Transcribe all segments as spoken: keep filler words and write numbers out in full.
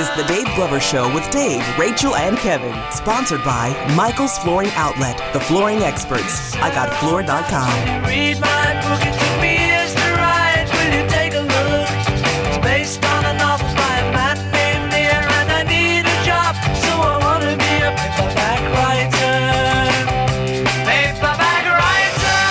The Dave Glover Show with Dave, Rachel, and Kevin. Sponsored by Michael's Flooring Outlet, the flooring experts. I got floor dot com. Read my book, it took me years to write. Will you take a look? It's based on a novel by a man named Lear, and I need a job, so I want to be a paperback writer. Paperback writer.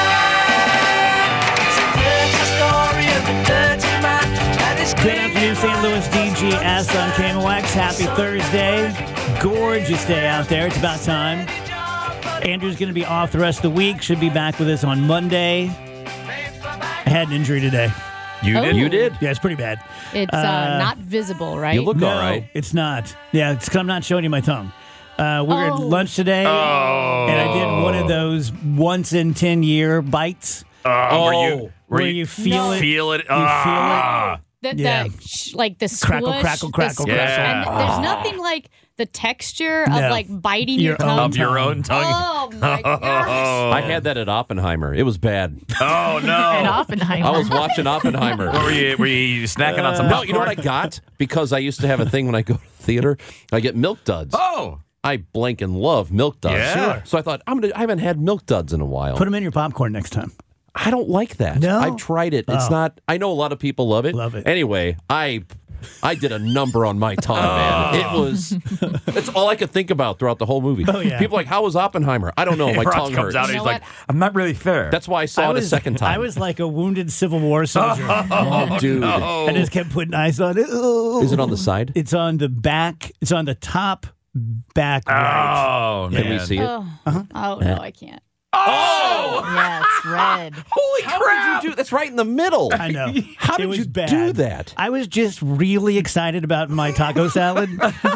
It's a dirty story of a dirty man and his Good afternoon, Saint Louis D G S on K M O X. Happy Thursday. Gorgeous day out there. It's about time. Andrew's going to be off the rest of the week. Should be back with us on Monday. I had an injury today. You did? Oh. You did? Yeah, it's pretty bad. It's uh, Uh, not visible, right? You look no, all right. it's not. Yeah, it's 'cause I'm not showing you my tongue. Uh, we were Oh. at lunch today, Oh. and I did one of those once in ten year bites Uh, Oh. were you, were where you, you feel No. it. feel it? You Ah. the, yeah. the, sh- like the Crackle, squish, crackle, the crackle, squish, crackle. and Yeah. there's nothing like the texture No. of like biting your, Your tongue. own Of your own tongue? Oh my gosh! I had that at Oppenheimer. It was bad. Oh, And no. Oppenheimer. I was watching Oppenheimer. What were you, were you snacking on some No, popcorn? you know what I got? Because I used to have a thing when I go to the theater. I get Milk Duds. Oh. I blank and love Milk Duds. Yeah. Sure. So I thought, I'm gonna, I haven't had Milk Duds in a while. Put them in your popcorn next time. I don't like that. No? I've tried it. It's Oh. not, I know a lot of people love it. Love it. Anyway, I I did a number on my tongue, man. It was, it's all I could think about throughout the whole movie. Oh, yeah. People are like, how was Oppenheimer? I don't know. My Ross tongue comes hurts. out and You he's know like, what? I'm not really fair. That's why I saw I it was, a second time. I was like a wounded Civil War soldier. oh, dude. no. I just kept putting ice on it. Ooh. Is it on the side? It's on the back. It's on the top back right. Oh, Can man. we see it? Oh, oh no, I can't. Oh! Yeah, it's red. Holy crap! Did you do? That's right in the middle. I know. How It did was you bad. do that? I was just really excited about my taco salad.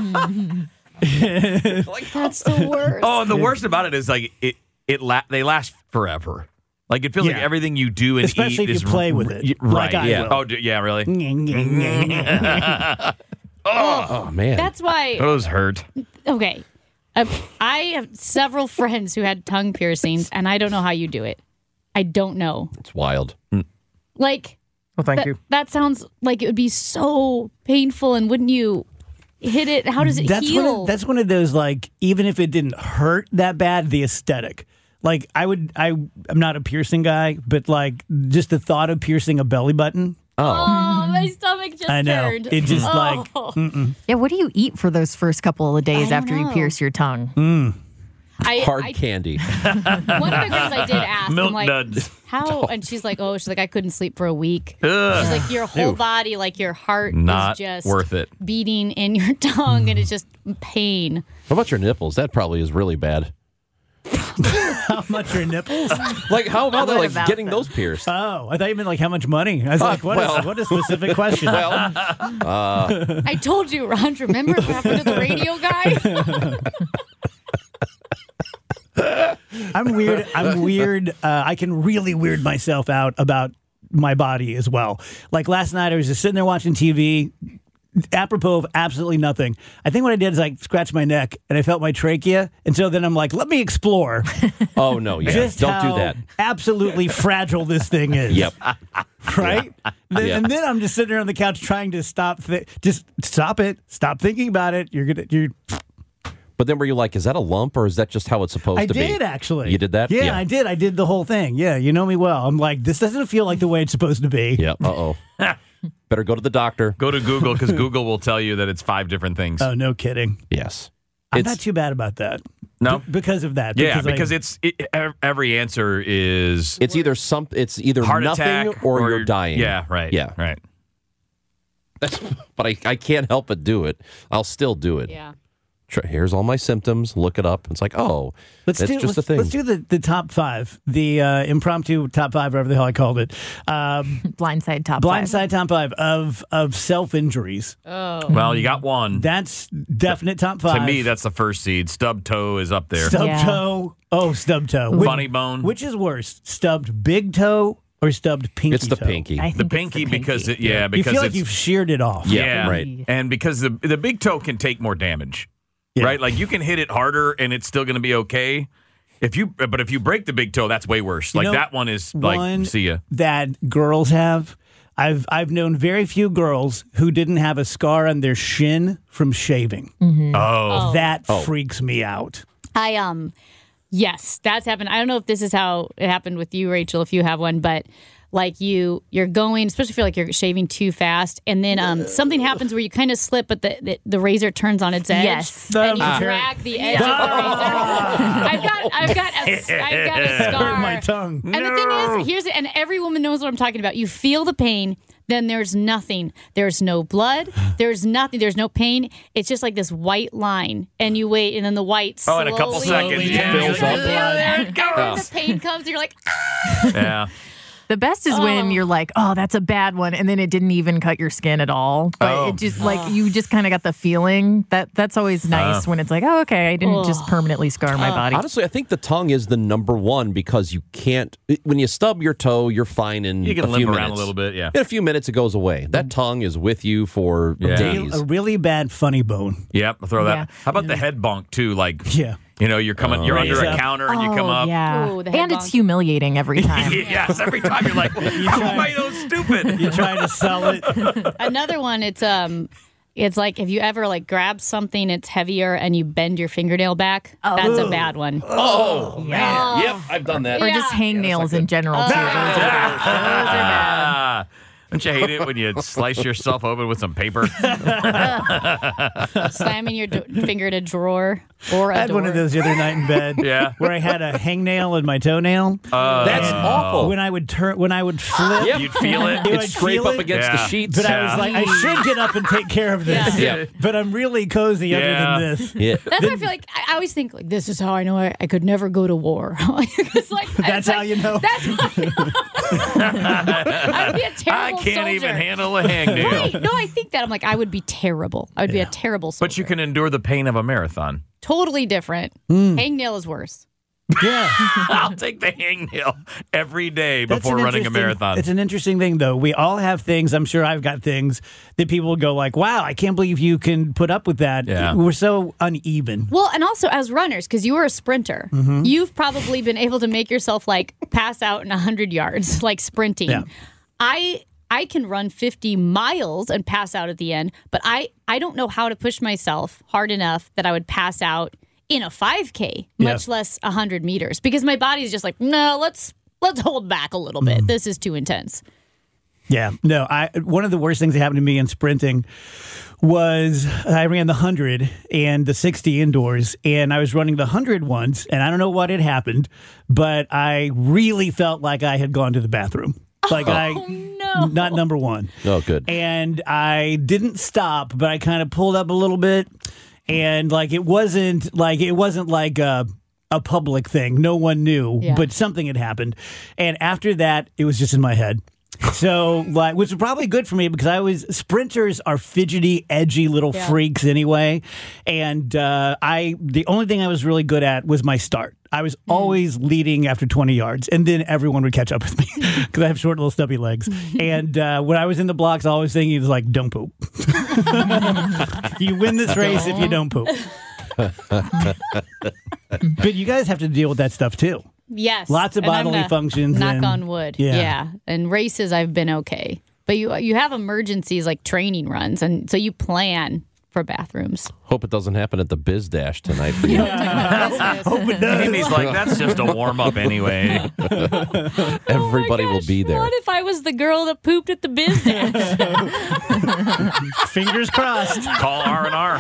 That's the worst. Oh, and the worst about it is like it it la- they last forever. Like it feels like Yeah. everything you do and Especially eat if is you play with r- it, y- like right? I yeah. will. Oh, d- yeah. Really? Oh man! That's why. Those hurt. Okay, uh, I have several friends who had tongue piercings, and I don't know how you do it. I don't know. It's wild. Like, Well, thank that, that sounds like it would be so painful, and wouldn't you hit it? How does it that's heal? one of, that's one of those, like, even if it didn't hurt that bad, the aesthetic. Like, I would, I, I'm not a piercing guy, but like, just the thought of piercing a belly button. Oh, my stomach just I know. turned. It just, oh. like, mm-mm. Yeah, what do you eat for those first couple of days I don't after you know. pierce your tongue? Mm. I, Hard I, candy. One of the girls I did ask, Milk I'm like, duds. how? And she's like, oh, she's like, I couldn't sleep for a week. Ugh. She's like, your whole body, like your heart Not is just worth it. beating in your tongue, and it's just pain. What about your nipples? That probably is really bad. How much are nipples? Like, how about that? What Like about getting them? those pierced? Oh, I thought you meant like how much money. I was like, what, well. is, what a specific question. Well, uh, I told you, Ron. Remember what happened to the radio guy? I'm weird. I'm weird. Uh, I can really weird myself out about my body as well. Like last night, I was just sitting there watching T V, apropos of absolutely nothing. I think what I did is I scratched my neck and I felt my trachea. And so then I'm like, let me explore oh no, yeah, just don't how do that. absolutely fragile this thing is. Yep. Right? Then, Yeah. And then I'm just sitting there on the couch trying to stop. Thi- just stop it. Stop thinking about it. You're gonna. You're. But then were you like, is that a lump or is that just how it's supposed I to be? did actually. You did that? Yeah, Yeah. I did. I did the whole thing. Yeah, you know me well. I'm like, this doesn't feel like the way it's supposed to be. Yeah. Uh oh. Better go to the doctor. Go to Google because Google will tell you that it's five different things. Oh, no kidding. Yes. I'm It's- not too bad about that. No? B- because of that. yeah, I- because it's it, ev- every answer is It's either some. It's either heart nothing attack or, you're dying. Yeah, right. Yeah. right. That's, but I, I can't help but do it. I'll still do it. Yeah. Tr- Here's all my symptoms. Look it up. It's like, oh, Let's that's do, just let's, a thing. let's do the, the top five, the uh, impromptu top five, whatever the hell I called it. Um, Blindside top five. blindside top five of, of self injuries. Oh. Well, you got one. That's definite top five. To me, that's the first seed. Stub toe is up there. stub Yeah. toe. Oh, stub toe. Which, Funny bone. Which is worse, stubbed big toe or stubbed pinky it's the toe? pinky. I the think pinky, it's the because pinky. it, yeah, You because feel like it's you've sheared it off. Yeah, yeah, right. and because the the big toe can take more damage. Yeah. Right? Like you can hit it harder and it's still going to be okay. If you but if you break the big toe, that's way worse. You Like know, that one is like one see ya. that girls have. I've I've known very few girls who didn't have a scar on their shin from shaving. Oh. That freaks me out. I um yes, that's happened. I don't know if this is how it happened with you, Rachel, if you have one, but like you you're going, especially if you're like you're shaving too fast, and then um something happens where you kind of slip, but the, the the razor turns on its edge. Yes. And you Ah. drag the edge of the razor. I've got I've got a, I've got a scar. Hurt my tongue. And the thing is, here's it, and every woman knows what I'm talking about. You feel the pain, then there's nothing. There's no blood. There's nothing. There's no pain. It's just like this white line, and you wait, and then the white Oh, slowly in a couple seconds, yeah. fills up. Yeah, there it goes. Yeah. The pain comes, and you're like, ah. Yeah. The best is when you're like, oh, that's a bad one, and then it didn't even cut your skin at all. But Oh. it just like you just kind of got the feeling that that's always nice when it's like, oh, okay, I didn't just permanently scar my body. Honestly, I think the tongue is the number one because you can't. When you stub your toe, you're fine in You can a few limp minutes. around a little bit, yeah. In a few minutes, it goes away. That tongue is with you for Yeah. days. A really bad funny bone. Yep, I'll throw that. Yeah. How about the head bunk too? Like, Yeah. you know, you're coming, you're under Raise a up. counter and you come Oh, up. yeah, Ooh, the head and it's bonk. humiliating every time. Yes, every time you're like, how am I so stupid? You try to sell it. Another one, it's um, it's like if you ever like grab something, it's heavier, and you bend your fingernail back. That's a bad one. Oh, man. Yep, I've done that. Or just hangnails in general too. Those are, those are bad. Ah, don't you hate it when you slice yourself open with some paper? Slamming your do- finger in a drawer or a I had door. one of those the other night in bed. Yeah. Where I had a hangnail in my toenail. That's awful. When I would turn, when I would flip, Yep. You'd feel it. You It'd would scrape feel up it? against Yeah. the sheets. but I was like, I should get up and take care of this. Yeah. But I'm really cozy Yeah. other than this. yeah. That's why I feel like I I always think like this is how I know I, I could never go to war. It's like That's it's how like- you know. That's how I would be a I terrible can't soldier. even handle a hangnail. Right. No, I think that I'm like I would be terrible. I would be a terrible soldier. But you can endure the pain of a marathon. totally different. Hmm. Hangnail is worse. Yeah. I'll take the hangnail every day That's before an running a interesting- marathon. It's an interesting thing, though. We all have things. I'm sure I've got things that people go like, "Wow, I can't believe you can put up with that." Yeah. We're so uneven. Well, and also as runners, because you were a sprinter, Mm-hmm. you've probably been able to make yourself like pass out in one hundred yards, like sprinting. Yeah. I I can run fifty miles and pass out at the end, but I, I don't know how to push myself hard enough that I would pass out in a five K, Yeah. much less one hundred meters, because my body's just like, no, let's let's hold back a little bit. This is too intense. Yeah, no. I one of the worst things that happened to me in sprinting was I ran the hundred and the sixty indoors, and I was running the hundred once, and I don't know what had happened, but I really felt like I had gone to the bathroom. Like I, no. not number one. Oh, good. And I didn't stop, but I kind of pulled up a little bit, and like it wasn't like it wasn't like a, a public thing. No one knew, Yeah. but something had happened. And after that, it was just in my head. So, like, which was probably good for me because I was sprinters are fidgety, edgy little Yeah. freaks anyway, and uh, I the only thing I was really good at was my start. I was always leading after twenty yards, and then everyone would catch up with me because I have short, little, stubby legs. And uh, when I was in the blocks, I was thinking, it was like, "Don't poop." You win this race if you don't poop. But you guys have to deal with that stuff too. Yes. Lots of And I'm bodily gonna functions Knock and- on wood. yeah. Yeah. And races, I've been okay. But you you have emergencies like training runs, and so you plan for bathrooms. Hope it doesn't happen at the Biz Dash tonight for you. Hope it does. Amy's like, that's just a warm up anyway. Everybody will be there. What if I was the girl that pooped at the business? Fingers crossed. Call R and R.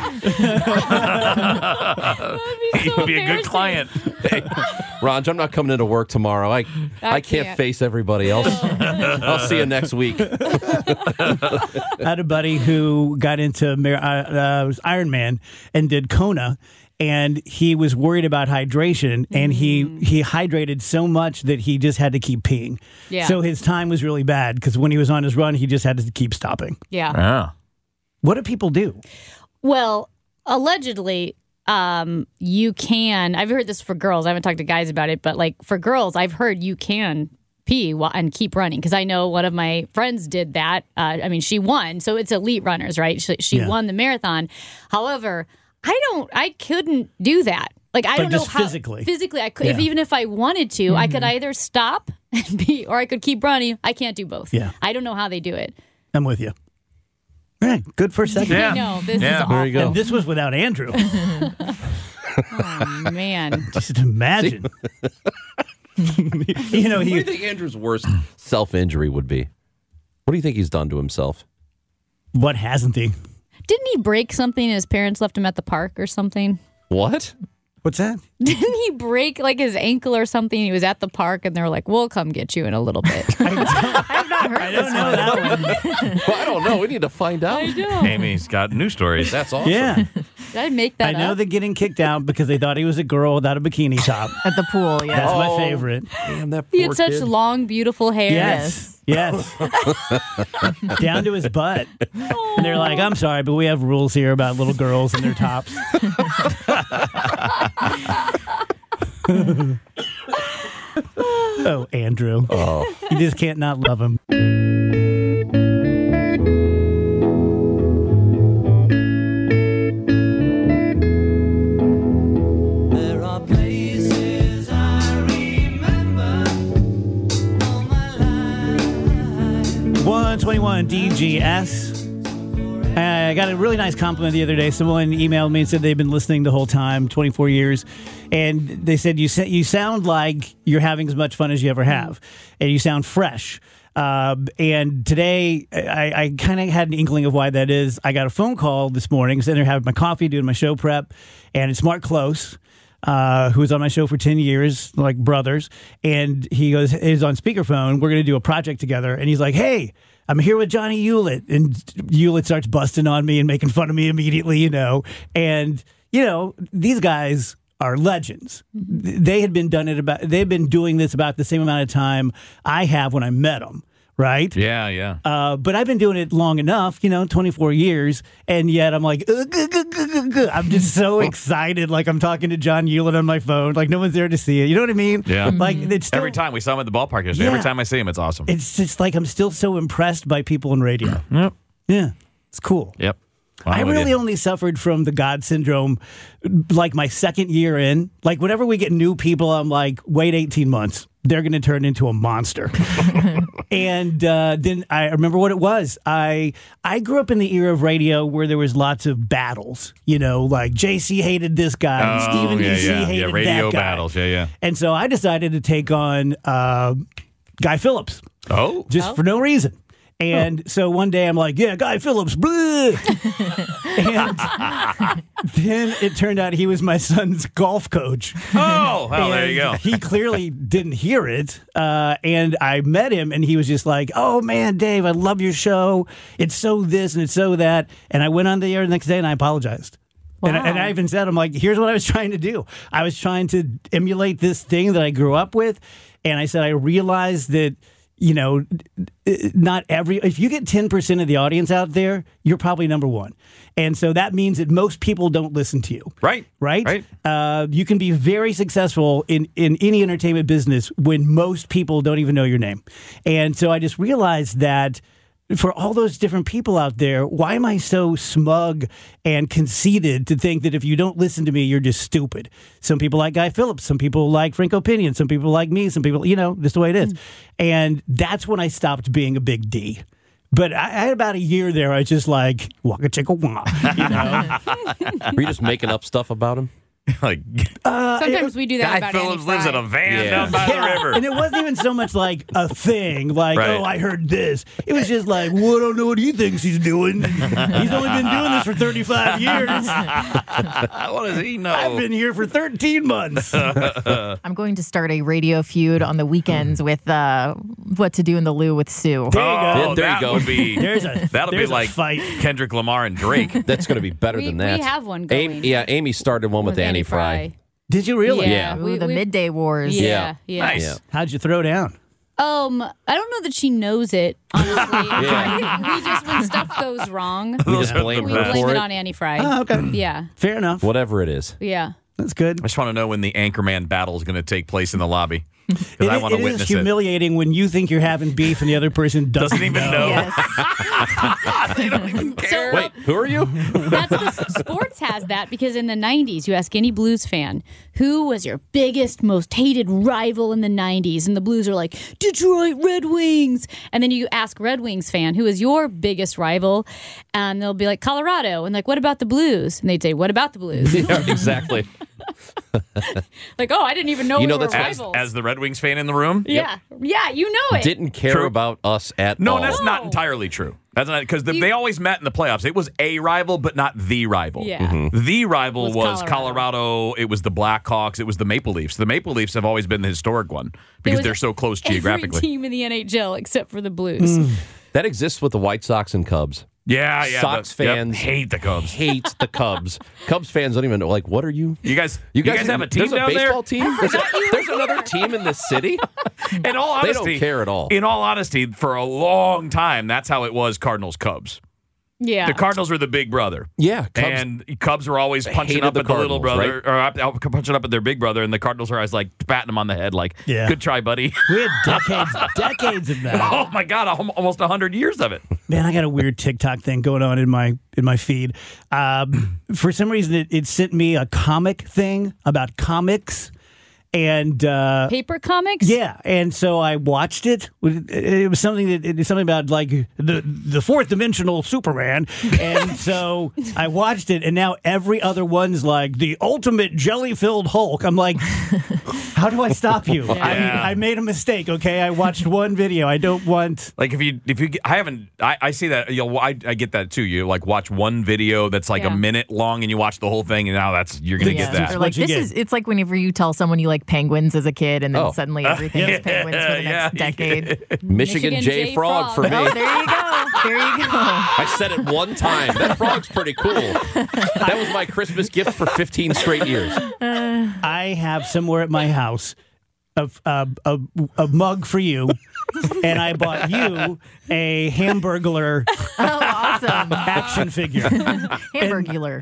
He would be a good client. Hey, Raj, I'm not coming into work tomorrow. I I, can't, can't. face everybody else. I'll see you next week. I had a buddy who got into Mar- uh, uh, was Iron Man and did Kona, and he was worried about hydration, and he he hydrated so much that he just had to keep peeing. Yeah. So his time was really bad because when he was on his run, he just had to keep stopping. Yeah. Yeah. What do people do? Well, allegedly, um, you can. I've heard this for girls. I haven't talked to guys about it, but like for girls, I've heard you can pee while, and keep running because I know one of my friends did that. Uh, I mean, she won, so it's elite runners, right? She, she Yeah. won the marathon. However, I don't. I couldn't do that. Like I Like, don't know just how physically. Physically, I could. If, Yeah. even if I wanted to, I could either stop and be, or I could keep running. I can't do both. Yeah. I don't know how they do it. I'm with you. All right, good first segment. Yeah. I know this Yeah. is awful. There you go. And this was without Andrew. Oh, man. Just imagine. you know, What do you he think Andrew's worst self-injury would be? What do you think he's done to himself? what hasn't he? Didn't he break something and his parents left him at the park or something? What? What's that? Didn't he break like his ankle or something? He was at the park and they were like, we'll come get you in a little bit. I've not heard I don't know that one. Well, I don't know. We need to find out. I know. Amy's got new stories. That's awesome. Yeah, Did I make that I know up? they're getting kicked out because they thought he was a girl without a bikini top. at the pool. Yeah. That's my Oh. favorite. Damn, that He poor had such kid. long, beautiful hair. Yes, yes, down to his butt. And they're like, "I'm sorry, but we have rules here about little girls and their tops." Oh, Andrew. Oh. You just can't not love him. There are places I remember all my life. one twenty-one D G S. I got a really nice compliment the other day. Someone emailed me and said they've been listening the whole time, twenty-four years. And they said, you, sa- you sound like you're having as much fun as you ever have. And you sound fresh. Uh, and today, I, I kind of had an inkling of why that is. I got a phone call this morning, sitting there having my coffee, doing my show prep. And it's Mark Close, uh, who was on my show for ten years, like brothers. And he goes, he's on speakerphone. We're going to do a project together. And he's like, hey, I'm here with Johnny Hewlett. And Hewlett starts busting on me and making fun of me immediately, you know. And, you know, these guys are legends. They had been done it about, they've been doing this about the same amount of time I have when I met them, right? Yeah, yeah. Uh, but I've been doing it long enough, you know, twenty-four years, and yet I'm like, "Ugh, ugh, ugh, ugh, ugh, ugh." I'm just so excited, like I'm talking to John Hewlett on my phone, like no one's there to see it. You know what I mean? Yeah. Like it's still, Every time we saw him at the ballpark yesterday, every Yeah. time I see him, it's awesome. it's just like I'm still so impressed by people in radio. Yep. Yeah, it's cool. Yep. I I'm with really you. only suffered from the God syndrome like my second year in. Like whenever we get new people, I'm like, wait eighteen months. They're going to turn into a monster. And uh, then I remember what it was. I I grew up in the era of radio where there was lots of battles. You know, like J C hated this guy, and Oh, Stephen yeah, D C yeah, hated yeah. Radio that guy. battles. Yeah, yeah. And so I decided to take on uh, Guy Phillips Oh, just for no reason. And so one day I'm like, yeah, Guy Phillips, blah. And then it turned out he was my son's golf coach. oh, well, there And you go. He clearly didn't hear it. Uh, and I met him and he was just like, oh man, Dave, I love your show. It's so this and it's so that. And I went on the air the next day and I apologized. And, I, and I even said, I'm like, here's what I was trying to do. I was trying to emulate this thing that I grew up with. And I said, I realized that, you know, not every, if you get ten percent of the audience out there, you're probably number one. And so that means that most people don't listen to you. Right. Right? Right. Uh, you can be very successful in, in any entertainment business when most people don't even know your name. And so I just realized that for all those different people out there, why am I so smug and conceited to think that if you don't listen to me, you're just stupid? Some people like Guy Phillips, some people like Franco Pinion, some people like me, some people, you know, just the way it is. And that's when I stopped being a big D. But I, I had about a year there. I was just like, waka chicka wah, you know? Were you just making up stuff about him? like, Sometimes we do that Guy about Phillips Andy lives Fry. in a van Yeah. down by the river. And it wasn't even so much like a thing, like, Right. oh, I heard this. It was just like, well, I don't know what he thinks he's doing. He's only been doing this for thirty-five years. what does he know? I've been here for thirteen months. I'm going to start a radio feud on the weekends with uh, What to Do in the Loo with Sue. There you go. Oh, There you that go. would be. There's a That'll there's be like a fight. Kendrick Lamar and Drake. That's going to be better We- than that. we have one Amy, going. yeah, Amy started one with, With Annie Fry. Did you really? Yeah. Ooh, we- the we- Midday Wars. Yeah, Yeah. yeah. Nice. Yeah. How'd you throw down? Um, I don't know that she knows it, honestly. Yeah. we just, when stuff goes wrong, We just blame we her blame for it it. on Annie Fry. Oh, okay. Yeah, Fair enough. Whatever it is. yeah. That's good. I just want to know when the Anchorman battle is going to take place in the lobby. It, I want to it witness is humiliating when you think you're having beef and the other person doesn't, Doesn't even know. Yes. They don't even care. Wait, who are you? That's the sports has that because in the nineties, you ask any Blues fan who was your biggest, most hated rival in the nineties, and the Blues are like Detroit Red Wings. And then you ask Red Wings fan who is your biggest rival, and they'll be like Colorado, and like what about the Blues? And they'd say what about the Blues? Yeah, exactly. Like oh, I didn't even know You we know, were that's- As, rivals. as the Red Wings fan in the room? yeah, yeah, you know it. Didn't care True. about us at No, all. that's not No. entirely true. That's not because You- they always met in the playoffs. It was a rival, but not the rival. Yeah. Mm-hmm. The rival Was was, Colorado. Colorado. It was the Blackhawks. It was the Maple Leafs. The Maple Leafs have always been the historic one because was they're so close Every geographically. team in the N H L except for the Blues. That exists with the White Sox and Cubs. Yeah, yeah. Sox the, yep, fans hate the Cubs. Hate the Cubs. Cubs fans don't even know. Like, what are you? You guys, you guys, have a team there's down a baseball there. team. There's, a- there's another team in the city. In all They honesty, don't care at all. In all honesty, for a long time, that's how it was. Cardinals Cubs. Yeah. The Cardinals were the big brother. Yeah, Cubs and Cubs were always punching hated up the at the little Cardinals, brother, or up, up- punching up at their big brother, and the Cardinals are always like patting him on the head, like, Yeah. "Good try, buddy." We had decades, decades of that. Oh my God, al- almost a hundred years of it. Man, I got a weird TikTok thing going on in my in my feed. Um, for some reason, it, it sent me a comic thing about comics, and uh, Paper comics? yeah, and so I watched it. It was something that it was something about like the the fourth dimensional Superman, and so I watched it, and now every other one's like the ultimate jelly filled Hulk. I'm like, how do I stop you? I mean, Yeah. I made a mistake. Okay, I watched one video. I don't want. Like if you if you I haven't I, I see that you know I, I get that too. You like watch one video that's like Yeah. a minute long and you watch the whole thing and now that's you're gonna Yeah. get that. Or What like you this get. is it's like whenever you tell someone you like penguins as a kid and then Oh. suddenly everything is penguins for the Yeah. next decade. Michigan, Michigan J, J Frog, Frog. for me. Oh, there you go. There you go. I said it one time. That frog's pretty cool. That was my Christmas gift for fifteen straight years. I have somewhere at my house a, a, a, a mug for you, and I bought you a Hamburglar Oh, awesome. action figure. Hamburgular.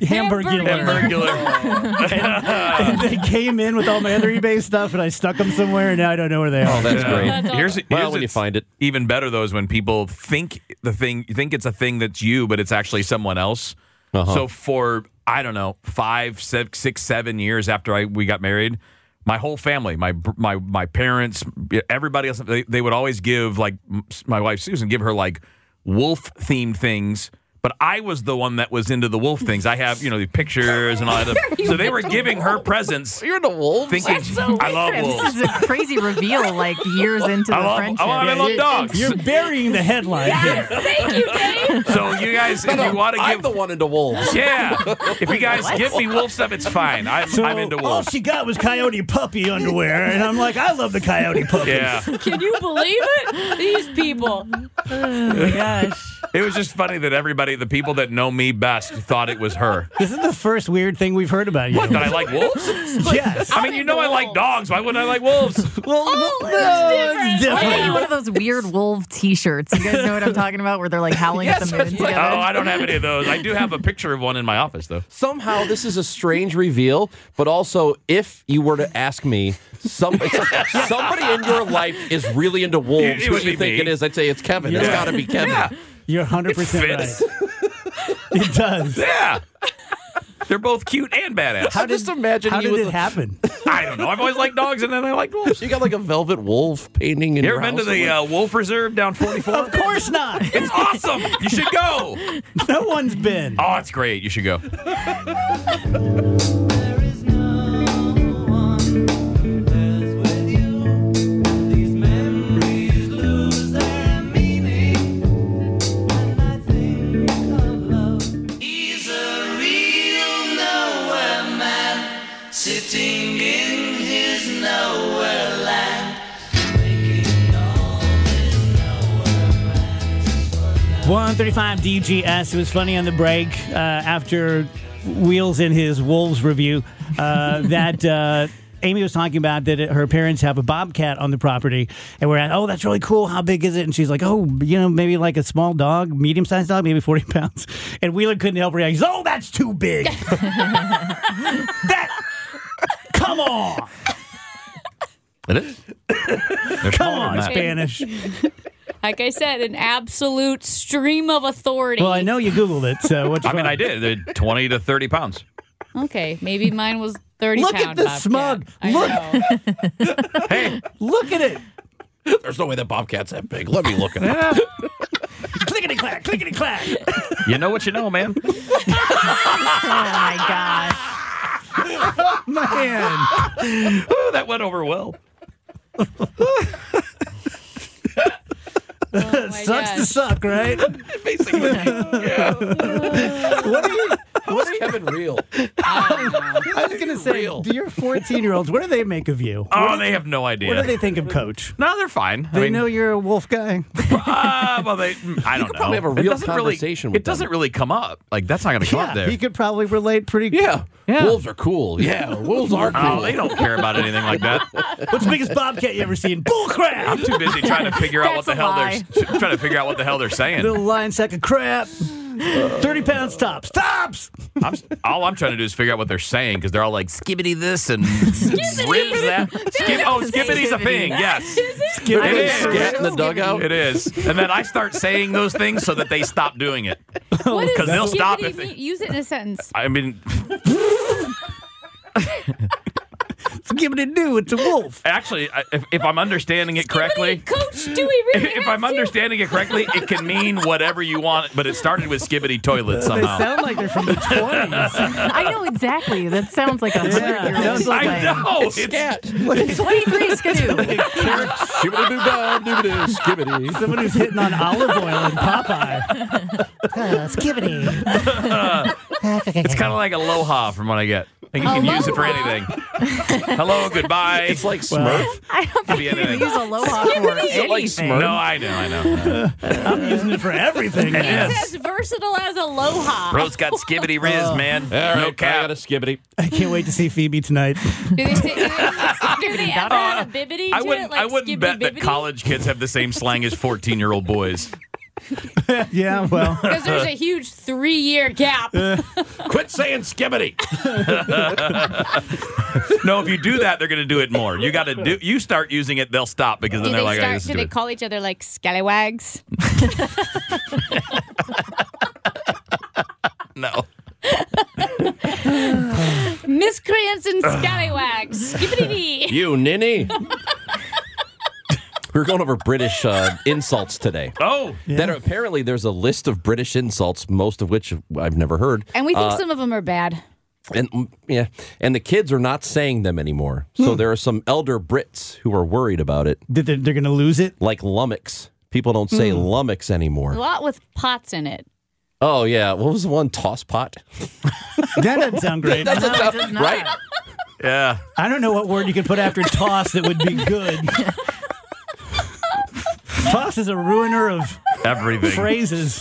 Hamburglar. and, and they came in with all my other eBay stuff, and I stuck them somewhere, and now I don't know where they are. Oh, that's great. That's awesome. Here's, here's Well, when you it's find it. even better though is when people think the thing you think it's a thing that's you, but it's actually someone else. Uh-huh. So for I don't know five, six, six, seven years after I we got married, my whole family, my my my parents, everybody else, they, they would always give like my wife Susan give her like wolf themed things. But I was the one that was into the wolf things. I have, you know, the pictures and all that. So they were giving her presents, You're into wolves? thinking, I love This wolves. is a crazy reveal, like years into the I love, friendship. I love you're, dogs. You're burying the headline here. Thank you, Dave. So you guys, if you want to I'm give the one into wolves. Yeah. If you guys give me wolf stuff, it's fine. I'm, So I'm into all wolves. she got was coyote puppy underwear, and I'm like, I love the coyote puppy. Yeah. Can you believe it? These people. Oh my gosh. It was just funny that everybody, the people that know me best, thought it was her. This is the first weird thing we've heard about you. What? That I like wolves? Yes. I mean, you know I like dogs. Why wouldn't I like wolves? Well, Oh, no, it's it's different. I got you different. one of those weird wolf T-shirts. You guys know what I'm talking about, where they're like howling at the moon together. Oh, I don't have any of those. I do have a picture of one in my office, though. Somehow this is a strange reveal, but also if you were to ask me, some, somebody in your life is really into wolves. It- it Who would do you be think me. it is? I'd say it's Kevin. It's Yeah. got to be Kevin. Yeah. You're one hundred percent right. fits. It does. Yeah. They're both cute and badass. How just imagine How you did with it a- happen? I don't know. I've always liked dogs, and then I liked wolves. You got like a velvet wolf painting in You your ever been to house? the uh, Wolf Reserve down forty-four? Of course not. It's awesome. You should go. No one's been. Oh, it's great. You should go. He's a real nowhere man, sitting in his nowhere land, making all his nowhere plans. one thirty-five D G S. It was funny on the break uh, after Wheels in his Wolves review uh, that uh, Amy was talking about that her parents have a bobcat on the property, and we're at, oh, that's really cool. How big is it? And she's like, oh, you know, maybe like a small dog, medium-sized dog, maybe forty pounds. And Wheeler couldn't help react. He's, oh, that's too big. that, come on. It is? They're Come smaller than on, that. Spanish. Like I said, an absolute stream of authority. Well, I know you Googled it, so what's I mean, wrong? I did. They're twenty to thirty pounds. Okay, maybe mine was thirty Look at pound the bobcat. smug. I Look. know. Hey, Look at it. There's no way that bobcat's that big. Let me look at it. Clickety clack, clickety clack. you know what you know, man. Oh my gosh. Man. Ooh, that went over well. Oh my Sucks to gosh. suck, right? Basically, yeah. What are you? What is Kevin real? I was going to say, Real. do your fourteen-year-olds, what do they make of you? Oh, they have no idea. What do they think of Coach? No, they're fine. They I mean, know you're a wolf guy. uh, well, they. I don't know. probably have a It real doesn't really- conversation with It doesn't them. really come up. Like that's not going to come Yeah, up there. he could probably relate pretty. Yeah. Yeah. Wolves are cool. Yeah, wolves are cool. Oh, they don't care about anything like that. What's the biggest bobcat you ever seen? Bull crap! I'm too busy trying to figure out what That's the a hell lie. they're trying to figure out what the hell they're saying. Little lion sack of crap. thirty pounds tops. Tops! I'm, all I'm trying to do is figure out what they're saying because they're all like skibbity this and ribs that. Skip, oh, skibbity's a thing. Yes, Give It it is. Scat in the dugout. it is. And then I start saying those things so that they stop doing it. What does 'Cause they'll stop skibbity if they- mean? Use it in a sentence. I mean, Give it a do. It's a wolf. actually, I- if, if I'm understanding it correctly. Skibbity, Coach, do we really If have I'm to? understanding it correctly, it can mean whatever you want, but it started with skibbity toilet They somehow. sound like they're from the twenties. I know exactly. That sounds like a hundred Yeah, year old sounds like- I know. It's, Scat. twenty-three skidoo. Skibbity-doo-dah-doo-doo, skibbity. Someone who's hitting on olive oil in Popeye. Uh, skibbity. it's kind of like aloha from what I get. Like you can use it for anything. Hello, goodbye. It's like Smurf. I don't Could think be you can anything. use aloha for anything. like Smurf? No, I know, I know. I'm using it for everything. man. It's as versatile as aloha. Bro's got skibbity riz, man. All right, no I cap. got a skibbity. I can't wait to see Phoebe tonight. Do they say, do they, do they ever add a bibbity to I wouldn't. it? Like I wouldn't skibbity bet that bibbity? college kids have the same slang as fourteen-year-old boys. Yeah, well. Because there's a huge three-year gap. Quit saying skibbity. No, if you do that, they're going to do it more. You got to do. You start using it, they'll stop because Do then they're they like, I start? used to Do do they it. call each other like scallywags? No. Miscreants and scallywags. Skibbity. You ninny. We're going over British uh, insults today. Oh, That are, apparently there's a list of British insults, most of which I've never heard. And we think Uh, some of them are bad. And mm, yeah, and the kids are not saying them anymore. So there are some elder Brits who are worried about it, Did they, they're going to lose it? like lummox. People don't say lummox A anymore. lot with pots in it. Oh yeah, what was the one? Toss pot. That doesn't sound great. No, it does not. Right? yeah. I don't know what word you could put after toss that would be good. Toss is a ruiner of Everything. phrases.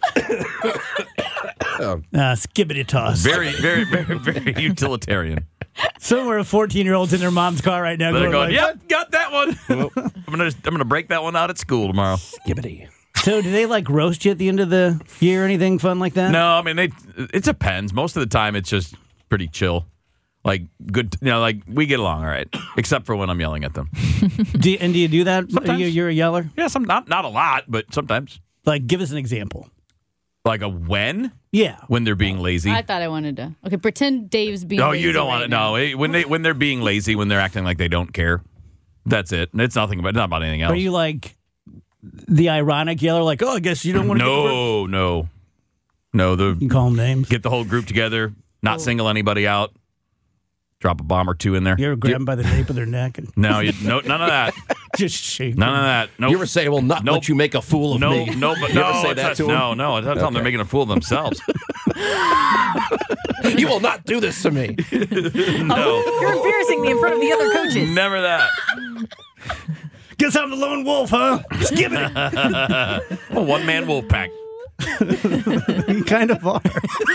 Uh, skibbity toss. Very, very, very, very utilitarian. Somewhere, fourteen-year-olds in their mom's car right now They're going, going, like, yep, got that one. I'm gonna, I'm gonna break that one out at school tomorrow. Skibbity. So do they like roast you at the end of the year or anything fun like that? No, I mean they. It depends. Most of the time, it's just pretty chill. Like good, you know, like we get along all right, except for when I'm yelling at them. Do you- and do you do that? Sometimes. You, you're a yeller? Yeah, some not not a lot, but sometimes. Like, give us an example. Like a when Yeah. when they're being lazy. I thought I wanted to. Okay, pretend Dave's being. No, lazy you don't right want to. now. No, eh, when they when they're being lazy, when they're acting like they don't care. That's it. It's nothing about not about anything else. Are you like the ironic yeller? Like, oh, I guess you don't want to no, no, no. The You call them names. get the whole group together, not single anybody out, drop a bomb or two in there. You ever grab them by the nape of their neck and No, you, no, none of that. just shake None them? of that. Nope. You ever say, "Well, not Nope. let you make a fool of no, me"? no, but You no. ever say it's that not- to 'em? no, no. That's how they're Okay. making a fool of themselves. You will not do this to me. No, You're embarrassing me in front of the other coaches. never that. Guess I'm the lone wolf, huh? Just give it. A one man wolf pack. You kind of are.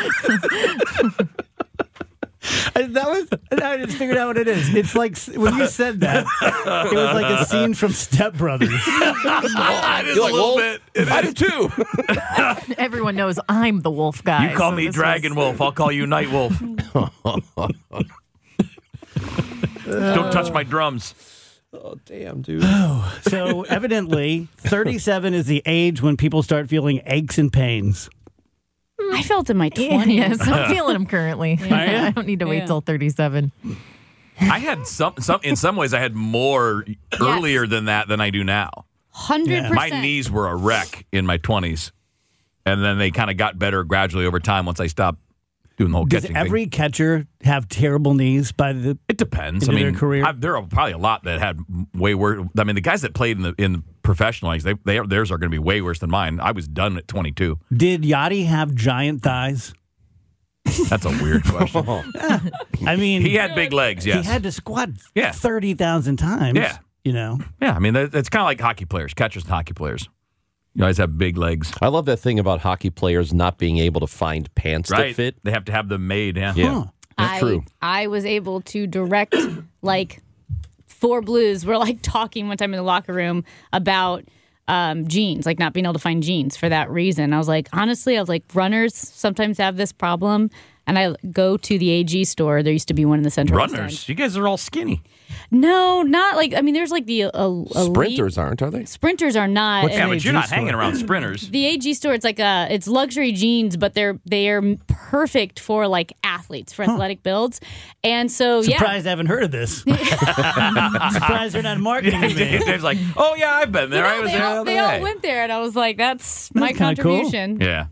I, that was. I just figured out what it is. It's like s- when you said that, it was like a scene from Step Brothers. It is You're a like, little well, bit. I do too. Everyone knows I'm the wolf guy. You call so me this Dragon was- Wolf. I'll call you Night Wolf. Don't touch my drums. Oh, damn, dude. So evidently, thirty-seven is the age when people start feeling aches and pains. I felt in my Yeah, twenties. I'm feeling them currently. Yeah. I don't need to wait Yeah. till thirty-seven. I had some, some. In some ways, I had more earlier than that than I do now. Hundred My percent. knees were a wreck in my twenties, and then they kind of got better gradually over time once I stopped doing the whole Does catching every thing. catcher have terrible knees by the? It depends. I into mean, their career? I, there are probably a lot that had way worse. I mean, the guys that played in the in the professional leagues, they, they theirs are going to be way worse than mine. I was done at twenty-two. Did Yachty have giant thighs? That's a weird question. I mean, He had big legs. Yes. he had to squat Yeah. thirty thousand times. Yeah. You know, Yeah, I mean, that, that's kind of like hockey players, catchers and hockey players. You guys have big legs, I love that thing about hockey players not being able to find pants right? that fit. They have to have them made. Yeah. Yeah, Huh. that's I, true. I was able to direct like four Blues were like talking one time in the locker room about um, jeans, like not being able to find jeans for that reason. I was like, honestly, I was like, runners sometimes have this problem. And I go to the A G store. There used to be one in the Central West Runners, End. you guys are all skinny. No, not like, I mean, there's like the uh, elite- Sprinters aren't, are they? Sprinters are not. What's Yeah, and but A G you're not store? hanging around sprinters. the A G store, it's like a, it's luxury jeans, but they're they are perfect for like athletes, for athletic builds. And so, yeah. surprised I haven't heard of this. Surprised they're not marketing to me. Dave's like, oh yeah, I've been there. You I know, was they there. all, the other they all day." went there, and I was like, that's my kinda cool. contribution. Yeah.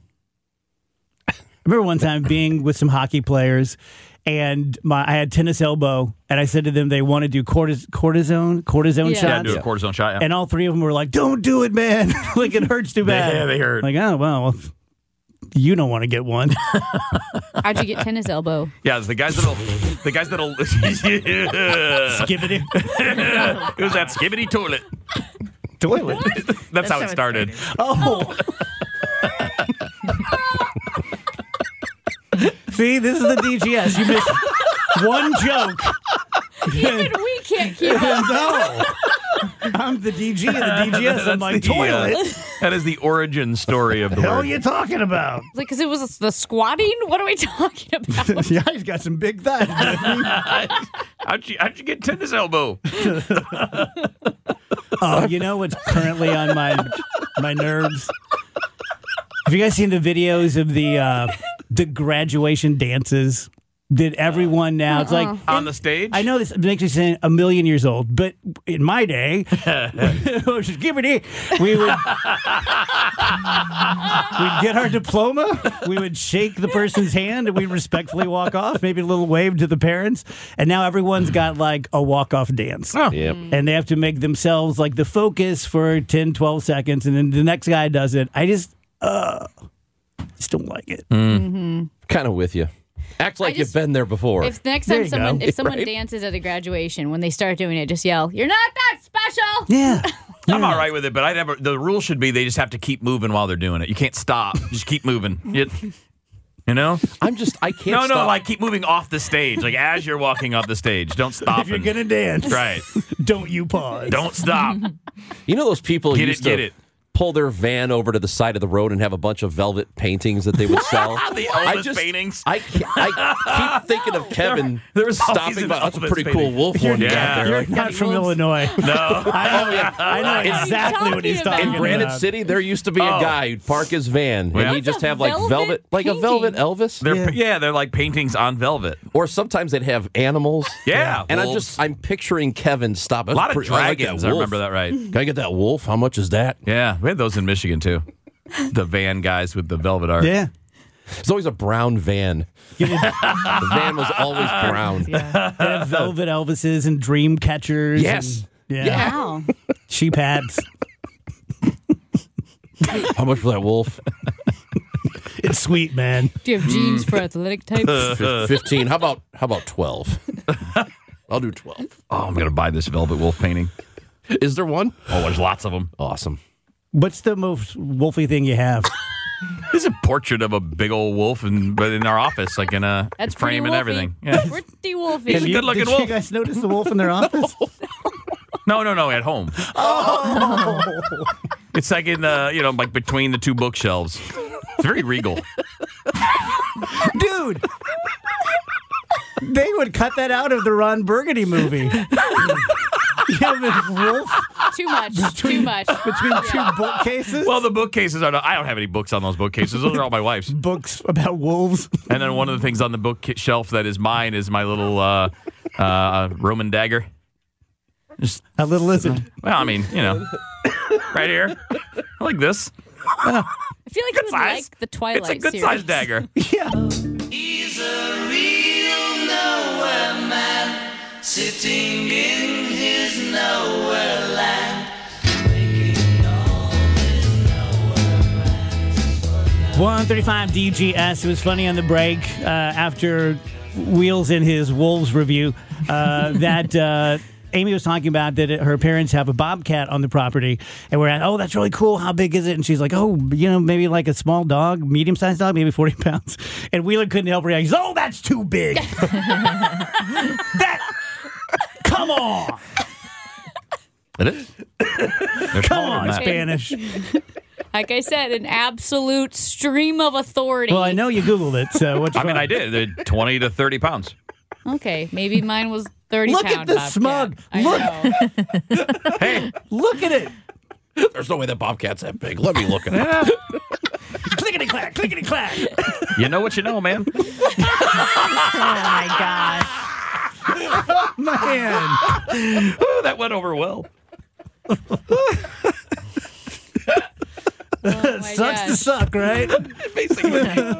I remember one time being with some hockey players, and my I had tennis elbow, and I said to them they want to do cortis- cortisone cortisone Yeah. Yeah, shots. do a cortisone shot. Yeah. And all three of them were like, "Don't do it, man! Like it hurts too bad." Yeah, they hurt. Like, oh well, you don't want to get one. How'd you get tennis elbow? yeah, it's the guys that'll, the guys that'll. yeah. Skibbity It was that skibbity toilet. toilet. That's, how how it it started. Oh. See, this is the D G S. You missed one joke. Even we can't keep up. No. I'm the D G of the D G S. I'm That's like, the, uh, toilet. that is the origin story of the Hell word. you talking about? Like, because it was the squatting? What are we talking about? Yeah, he's got some big thighs. doesn't he? How'd you, how'd you get tennis elbow? Oh, you know what's currently on my my nerves? Have you guys seen the videos of the uh, the graduation dances? Did everyone now? It's like On the stage? I know this makes me sound a million years old, but in my day, skibbity, we would we'd get our diploma, we would shake the person's hand, and we'd respectfully walk off, maybe a little wave to the parents. And now everyone's got like a walk-off dance. Yep. And they have to make themselves like the focus for ten, twelve seconds, and then the next guy does it. I just, uh, just don't like it. Kind of with you. Act like just- you've been there before. If next There time you someone go. if someone Right. dances at a graduation, when they start doing it, just yell, "You're not that special." Yeah. I'm all right with it, but I never. The rule should be they just have to keep moving while they're doing it. You can't stop. Just keep moving. You, you know? I'm just, I can't No, no, stop. like keep moving off the stage. Like as you're walking off the stage, don't stop. If you're and- gonna dance, right. don't you pause. Don't stop. You know those people Get used it, get to it. pull their van over to the side of the road and have a bunch of velvet paintings that they would sell? The I Elvis just, paintings. I, ca- I keep thinking of Kevin There was always stopping an by. That's a Elvis pretty painting. cool wolf You're, one you Yeah. got you're there. not from Illinois. No. I know, I know In- exactly what he's talking talking In about? Granite about. City, there used to be a Oh. guy who'd park his van Yeah. and he'd What's just a have like velvet velvet, like a velvet painting? Elvis. They're, Yeah. yeah. they're like paintings on velvet. Or sometimes they'd have animals. Yeah, And I'm wolves. just, I'm picturing Kevin stop. A lot of dragons. I remember that right. Can I get that wolf? How much is that? Yeah, we had those in Michigan too. The van guys with the velvet art. Yeah. It's always a brown van. The van was always brown. Yeah. They have velvet Elvises and dream catchers. Yes. and- yeah. Yeah. Wow. Cheap hats. How much for that wolf? It's sweet, man. Do you have jeans for athletic types? Fif- Fifteen. How about how about twelve? I'll do twelve. Oh, I'm gonna buy this velvet wolf painting. Is there one? Oh, there's lots of them. Awesome. What's the most wolfy thing you have? There's a portrait of a big old wolf, in, but in our office, like in a That's frame pretty and wolfy. everything. Yeah. Pretty wolfy. He's a You- good-looking did wolf. you guys notice the wolf in their office? No, no, no, at home. Oh. It's like in the, you know, like between the two bookshelves. It's very regal. Dude. They would cut that out of the Ron Burgundy movie. You have a wolf Too much. Too much. between two bookcases? Well, the bookcases are. Not, I don't have any books on those bookcases. Those are all my wife's. Books about wolves. And then one of the things on the bookshelf that is mine is my little uh, uh, Roman dagger. Just, A little lizard. well, I mean, you know, right here, I like this. I feel like you would size. like the Twilight It's a good series. sized dagger. Yeah. He's a real nowhere man, sitting in his nowhere land, making all his nowhere plans. one thirty-five D G S. It was funny on the break uh, after Wheels in his Wolves review uh, that uh, Amy was talking about that her parents have a bobcat on the property. And we're at, oh, that's really cool. How big is it? And she's like, oh, you know, maybe like a small dog, medium-sized dog, maybe forty pounds. And Wheeler couldn't help react. He's, oh, that's too big. that, come on. It is. Come on, Spanish. Like I said, an absolute stream of authority. Well, I know you Googled it, so what's I mean, I did. They're twenty to thirty pounds. Okay, maybe mine was thirty Look at pound the bobcat. smug. I Look. know. Hey, Look at it. There's no way that bobcat's that big. Let me look at it. Clickety-clack, clickety-clack. you know what you know, man. Oh my gosh. Man. Ooh, that went over well. Oh my Sucks to gosh. suck, right? Basically.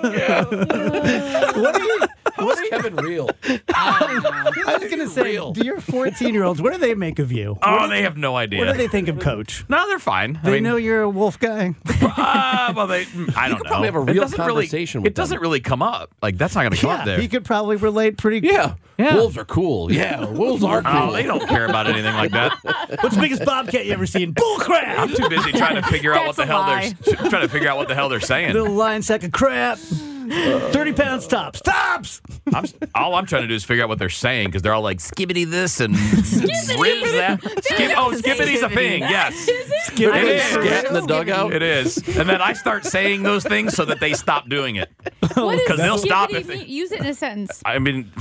What are you? What's Kevin real? I was going to say, Real. do your fourteen-year-olds, what do they make of you? Oh, they have no idea. What do they think of Coach? No, they're fine. They I mean, know you're a wolf guy. uh, well, they. I don't know. probably have a It real doesn't really- conversation with It doesn't them. really come up. Like that's not going to come up Yeah, there. he could probably relate pretty. Yeah. Yeah. Wolves are cool. Yeah, wolves are cool. Oh, they don't care about anything like that. What's the biggest bobcat you ever seen? Bull crap! I'm too busy trying to figure out what the That's a hell lie. they're trying to figure out what the hell they're saying. Little lion sack of crap. thirty pounds tops. Tops! I'm, all I'm trying to do is figure out what they're saying because they're all like skibbity this and ribs that. Skip, oh, skibbity's a thing. Yes, Skip It it. is. Scat in the dugout. it is. And then I start saying those things so that they stop doing it. What is 'Cause they'll skibbity stop if they- mean? Use it in a sentence. I mean,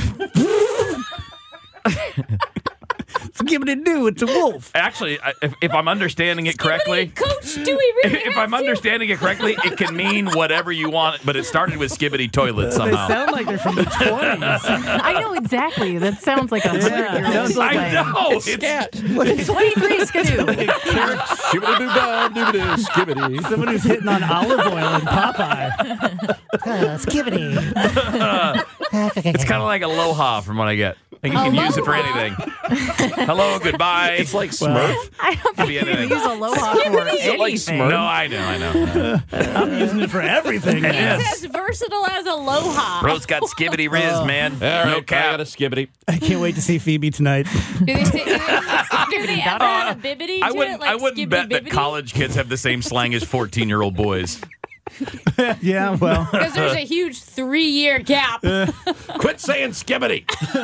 Skip it do. It's a wolf. actually, I- if, if I'm understanding it correctly. Coach, do we really If, if have I'm to? understanding it correctly, it can mean whatever you want, but it started with skibbity toilet They somehow. sound like they're from the twenties. I know exactly. That sounds like a hundred Yeah, year old sounds like- I know. It's, Scat. twenty-three skidoo. Shibbity doo dah, doobity, skibbity. Someone who's hitting on olive oil in Popeye. uh, skibbity. it's kind of like aloha from what I get. Like you can use it for anything. Hello, goodbye. It's like Smurf. I don't think be you can anything. use aloha for anything. like Smurf? No, I know, I know. I'm using it for everything. It's man. as versatile as aloha. Bro's got skibbity riz, man. All right, no I cap. got a skibbity. I can't wait to see Phoebe tonight. Do they, say, do they, do they ever have a bibbity to I wouldn't. it? Like I wouldn't skibbity bet that bibbity? college kids have the same slang as fourteen-year-old boys. Yeah, well. Because there's a huge three-year gap. Quit saying skibbity.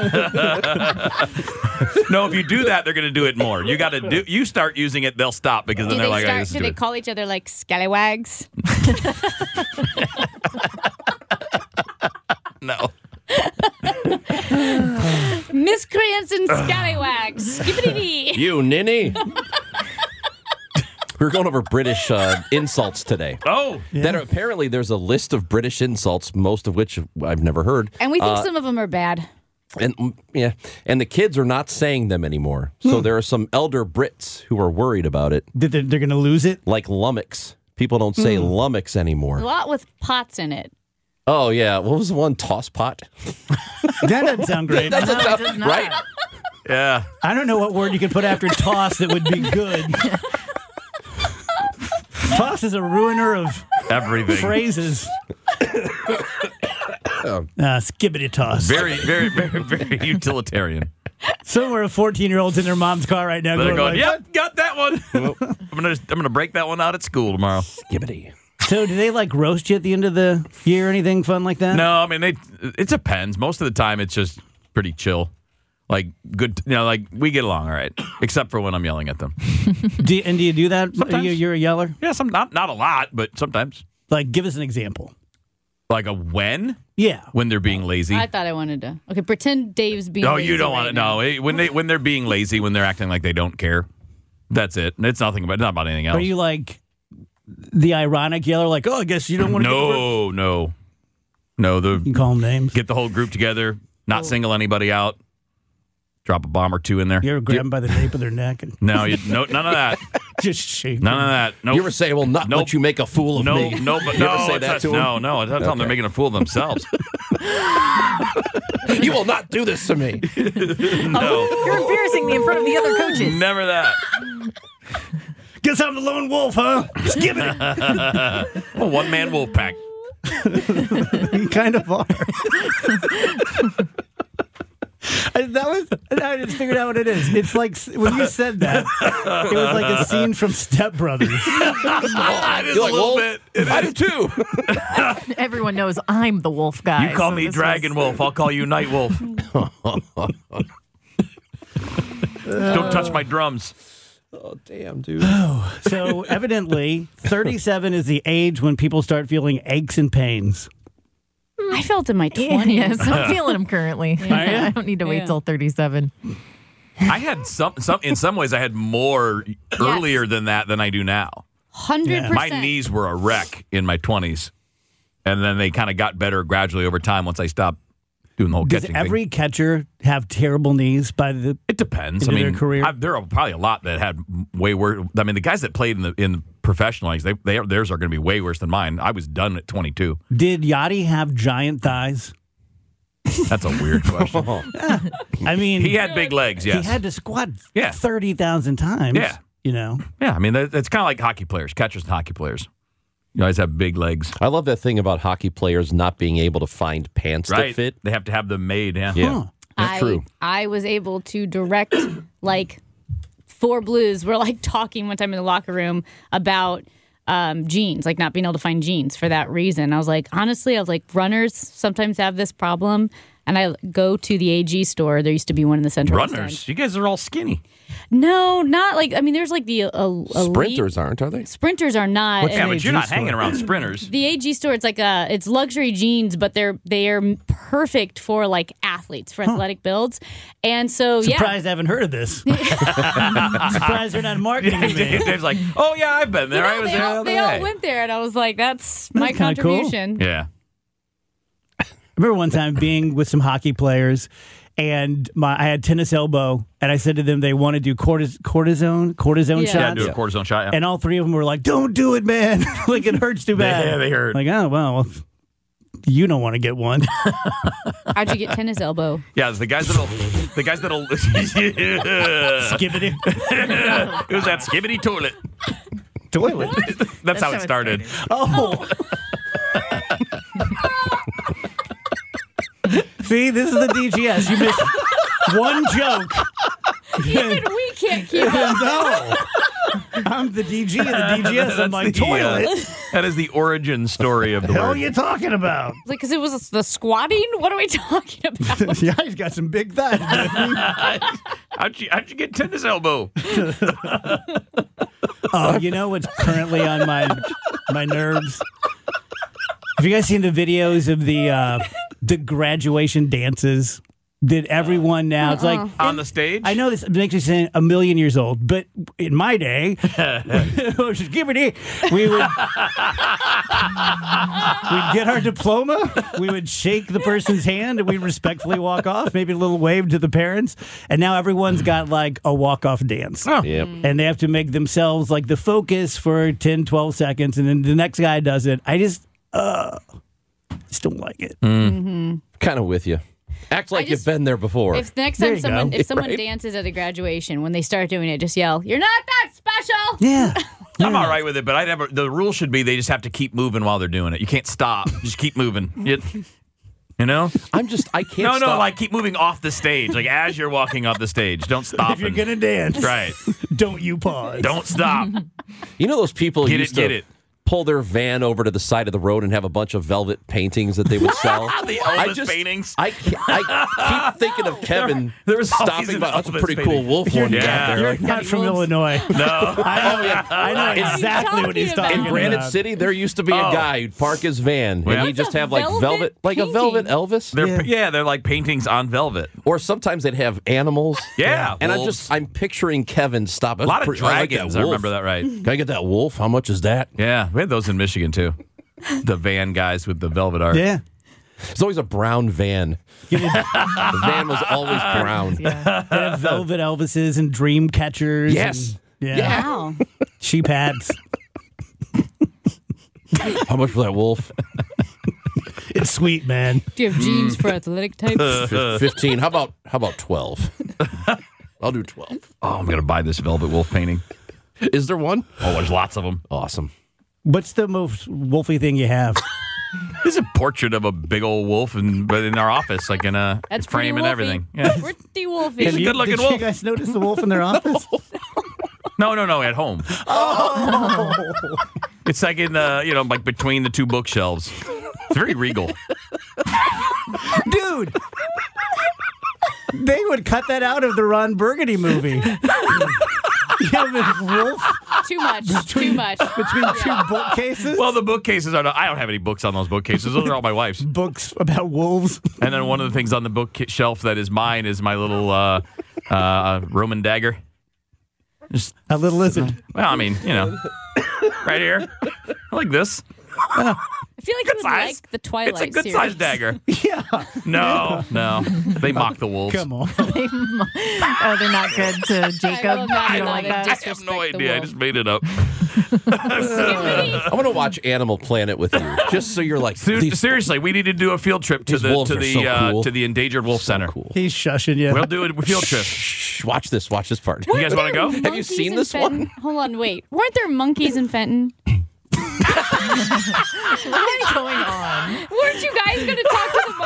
No, if you do that, they're going to do it more. You got to do. You start using it, they'll stop because then Do they're they like, I start? used to Do do they it. call each other like scallywags? No. Miscreants and scallywags. Skibbity. You ninny. We were going over British uh, insults today. Oh, That apparently there's a list of British insults, most of which I've never heard. And we think Uh, some of them are bad. And mm, yeah, and the kids are not saying them anymore. So there are some elder Brits who are worried about it, Did they, they're going to lose it? like lummox. People don't say lummox A anymore. lot with pots in it. Oh yeah, what was the one? Toss pot. That doesn't sound great. No, it does not. Right? yeah. I don't know what word you could put after toss that would be good. Toss is a ruiner of Everything. phrases. uh, skibbity toss. Very, very, very, very utilitarian. Somewhere fourteen-year-olds in their mom's car right now They're going, going, like, yep, got that one. I'm gonna, I'm gonna break that one out at school tomorrow. Skibbity. So do they like roast you at the end of the year or anything fun like that? No, I mean, they, it depends. Most of the time, it's just pretty chill. Like good, you know, like we get along all right, except for when I'm yelling at them. Do you, and do you do that? Sometimes. You, you're a yeller? Yeah, some not not a lot, but sometimes. Like, give us an example. Like a when? Yeah. when they're being lazy. I thought I wanted to. Okay, pretend Dave's being. No, lazy you don't right want it. now. No, It- when they when they're being lazy, when they're acting like they don't care. That's it. It's nothing about not about anything else. Are you like the ironic yeller? Like, oh, I guess you don't want to. no, no, no. The You can call them names. get the whole group together, not single anybody out, drop a bomb or two in there. You ever grab them by the nape of their neck and No, you, no, none of that. just shake None them? of that. Nope. You ever say, "Well, not Nope. let you make a fool of no, me"? no, but You no. ever say it's that not- to him? no, no. I tell them they're making a fool of themselves. You will not do this to me. no, You're embarrassing me in front of the other coaches. never that. Guess I'm the lone wolf, huh? Skip it. A one man wolf pack. You kind of are. I, that was. I just figured out what it is. It's like when you said that, it was like a scene from Step Brothers. It is You're a like, little "Wolf, bit. I do too. Everyone knows I'm the wolf guy. You call so me this Dragon Wolf. I'll call you Night Wolf. Don't touch my drums. Oh, damn, dude. So evidently, thirty-seven is the age when people start feeling aches and pains. I felt in my was- twenties. Yes, I'm feeling them currently. I don't need to wait Yeah. till thirty-seven. I had some, some. In some ways, I had more earlier than that than I do now. Hundred percent. My knees were a wreck in my twenties, and then they kind of got better gradually over time once I stopped doing the whole Does catching every thing. catcher have terrible knees by the? It depends. I into their mean, career? I, there are probably a lot that had way worse. I mean, the guys that played in the in the professional leagues, they, they theirs are going to be way worse than mine. I was done at twenty-two. Did Yachty have giant thighs? That's a weird question. I mean, He had big legs. Yes. he had to squat Yeah. thirty thousand times. Yeah. You know, Yeah, I mean, that, it's kind of like hockey players, catchers and hockey players. You guys have big legs, I love that thing about hockey players not being able to find pants right? that fit. They have to have them made. Yeah. Yeah, Huh. that's I, true. I was able to direct like four Blues were like talking one time in the locker room about um, jeans, like not being able to find jeans for that reason. I was like, honestly, I was like, runners sometimes have this problem. And I go to the A G store. There used to be one in the Central West Runners, End. you guys are all skinny. No, not like, I mean, there's like the uh, elite. Sprinters aren't, are they? Sprinters are not. What's and Yeah, but A G you're not store? hanging around sprinters. the A G store, it's like a, it's luxury jeans, but they're they are perfect for like athletes, for athletic builds. And so, yeah. surprised I haven't heard of this. Surprised they're not marketing to me. Dave's like, oh yeah, I've been there. No, I was they, there. all, the other they all day." went there, and I was like, "That's my That's kinda cool. contribution." Yeah. I remember one time being with some hockey players, and my I had tennis elbow, and I said to them they want to do cortis- cortisone cortisone Yeah. shots. Yeah, do a cortisone shot. Yeah. And all three of them were like, "Don't do it, man! Like it hurts too bad." Yeah, they hurt. Like, oh well, well, you don't want to get one. How'd you get tennis elbow? Yeah, it's the guys that'll, the guys that'll. yeah. Skibbity It was that skibbity toilet. toilet. That's, how how it it started. Oh. See, this is the D G S. You missed one joke. Even we can't keep up. No. I'm the D G of the D G S. I'm That's like, the, uh, toilet. that is the origin story of the Hell word. you talking about? Like, because it was the squatting. What are we talking about? Yeah, he's got some big thighs. How'd you, how'd you get tennis elbow? Oh, you know what's currently on my my nerves? Have you guys seen the videos of the uh, the graduation dances? Did everyone now? It's like On the stage? I know this makes me sound a million years old, but in my day, just give it here. We would we'd get our diploma. We would shake the person's hand, and we'd respectfully walk off. Maybe a little wave to the parents. And now everyone's got like a walk off dance. Yep. And they have to make themselves like the focus for ten, twelve seconds, and then the next guy does it. I just, uh, just don't like it. Kind of with you. Act like just- you've been there before. If next There time you someone go. if someone Right. dances at a graduation, when they start doing it, just yell, "You're not that special." Yeah. I'm all right with it, but I never. The rule should be they just have to keep moving while they're doing it. You can't stop. Just keep moving. You, you know? I'm just, I can't No, no, stop. like keep moving off the stage. Like as you're walking off the stage. Don't stop. If you're and- going to dance, Right. don't you pause. Don't stop. You know those people Get used it, to get it. pull their van over to the side of the road and have a bunch of velvet paintings that they would sell. The I Elvis just, paintings. I, I keep thinking of Kevin There was always stopping an by. That's a Elvis pretty cool painting. wolf one you Yeah. got there. You're not from Illinois. No. I know, I know What are you exactly what he's talking talking In about? Granite about. City, there used to be a Oh. guy who'd park his van Yeah. and he'd What's just a have like velvet velvet, like a painting? velvet Elvis. They're, yeah. they're like paintings on velvet. Or sometimes they'd have animals. Yeah, And I'm wolves. just, I'm picturing Kevin stop. A lot of Pretty- I like that dragons. I wolf. remember that right. Can I get that wolf? How much is that? Yeah, we had those in Michigan too. The van guys with the velvet art. Yeah. It's always a brown van. You did- The van was always brown. Yeah. they have velvet Elvises and dream catchers. Yes. And, yeah. Wow. Sheep hats. How much for that wolf? It's sweet, man. Do you have jeans for athletic types? F- Fifteen. How about how about twelve? I'll do twelve. Oh, I'm gonna buy this velvet wolf painting. Is there one? Oh, there's lots of them. Awesome. What's the most wolfy thing you have? There's a portrait of a big old wolf, and but in our office, like in a That's frame pretty and wolfy. everything. Yeah. Pretty wolfy. Have a you- good-looking did you wolf. guys notice the wolf in their office? No, no, no, at home. Oh. It's like in the, you know, like between the two bookshelves. It's very regal. Dude, they would cut that out of the Ron Burgundy movie. You have a wolf Too much. Too much. between two bookcases. Well, the bookcases are not, I don't have any books on those bookcases. Those are all my wife's. Books about wolves. And then one of the things on the bookshelf that is mine is my little uh, uh, Roman dagger. Just, A little lizard. well, I mean, you know, right here. I like this. I feel like you would size. like the Twilight It's a good series. sized dagger. Yeah. No, no. They mock the wolves. Come on. Oh, they're not good to I Jacob. will not You don't allow like them that? to I have disrespect no the idea. I wolf. just made it up. I want to watch Animal Planet with you, just so you're like. Ser- these- Seriously, we need to do a field trip to These the wolves to are the so uh, cool. to the endangered wolf center. Cool. He's shushing you. We'll do a field trip. Shh, watch this. Watch this part. You guys want to go? Have you Monkeys seen in this Fenton? one? Hold on, wait. Weren't there monkeys in Fenton? What is going on? Weren't you guys going to talk to the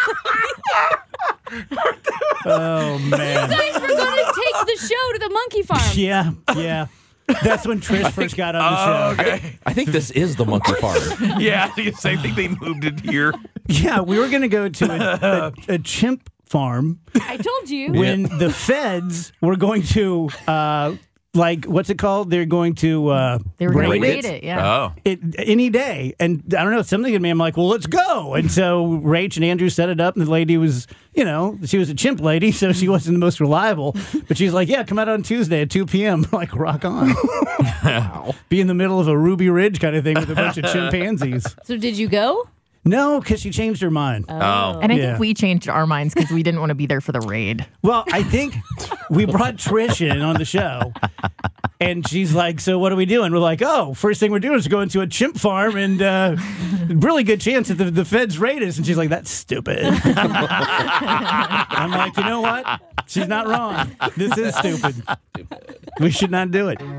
monkeys? Oh, man. You guys were going to take the show to the monkey farm. Yeah, yeah. That's when Trish first got on the Oh, show. okay. I think this is the monkey farm. Yeah, I think they moved it here. Yeah, we were going to go to a, a, a chimp farm I told you. when the feds were going to, uh, like, what's it called? They're going to uh, They were going to raid raid it. it. Yeah. Oh. It, any day. And I don't know, something in me, I'm like, well, let's go. And so Rach and Andrew set it up, and the lady was, you know, she was a chimp lady, so she wasn't the most reliable. But she's like, yeah, come out on Tuesday at two p.m. Like, rock on. Wow. Be in the middle of a Ruby Ridge kind of thing with a bunch of chimpanzees. So did you go? No, because she changed her mind. Oh. And I Yeah. think we changed our minds because we didn't want to be there for the raid. Well, I think we brought Trish in on the show, and she's like, so what are we doing? We're like, oh, first thing we're doing is going to a chimp farm, and uh, really good chance that the, the feds raid us. And she's like, that's stupid. I'm like, you know what? She's not wrong. This is stupid. We should not do it.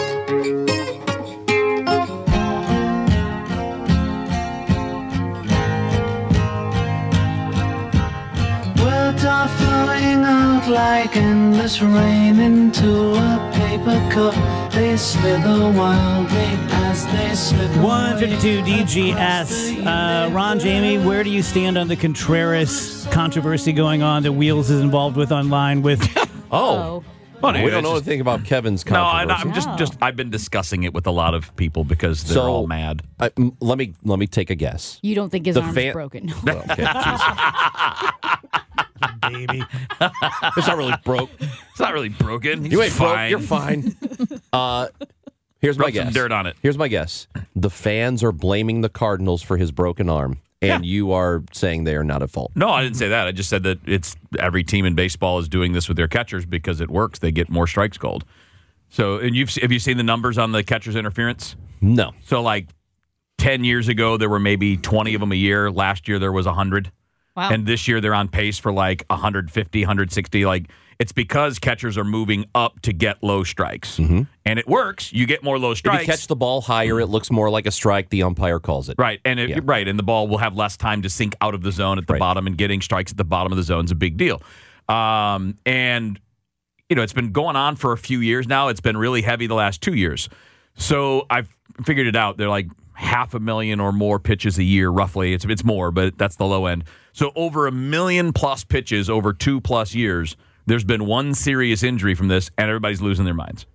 Words are flowing out like endless rain into a paper cup. They slither wildly as they slip one fifty-two D G S. Uh, Ron, Jamie, where do you stand on the Contreras controversy going on that Wheels is involved with online with... Oh. Funny, We don't it's know just- anything about Kevin's No, I, controversy. I'm just, No. just, I've been discussing it with a lot of people because they're So- all mad. I- m- let me let me take a guess. You don't think his The arm's fan- broken? Well, okay, jeez. Baby. It's not really broke. It's not really broken. You He's ain't broke. fine. You're fine. Uh, here's my Rub some guess. dirt on it. Here's my guess. The fans are blaming the Cardinals for his broken arm, and you are saying they are not at fault. No, I didn't say that. I just said that it's every team in baseball is doing this with their catchers because it works. They get more strikes called. So, and you've have you seen the numbers on the catcher's interference? No. So, like ten years ago, there were maybe twenty of them a year. Last year, there was one hundred. Wow. And this year, they're on pace for like one hundred fifty, one hundred sixty. Like, it's because catchers are moving up to get low strikes. Mm-hmm. And it works. You get more low If strikes. you catch the ball higher, it looks more like a strike. The umpire calls it. Right, and it, Yeah. right, and the ball will have less time to sink out of the zone at the Right. bottom, and getting strikes at the bottom of the zone is a big deal. Um, and you know, it's been going on for a few years now. It's been really heavy the last two years. So I've figured it out. They're like half a million or more pitches a year, roughly. It's it's more, but that's the low end. So over a million plus pitches over two plus years. There's been one serious injury from this, and everybody's losing their minds.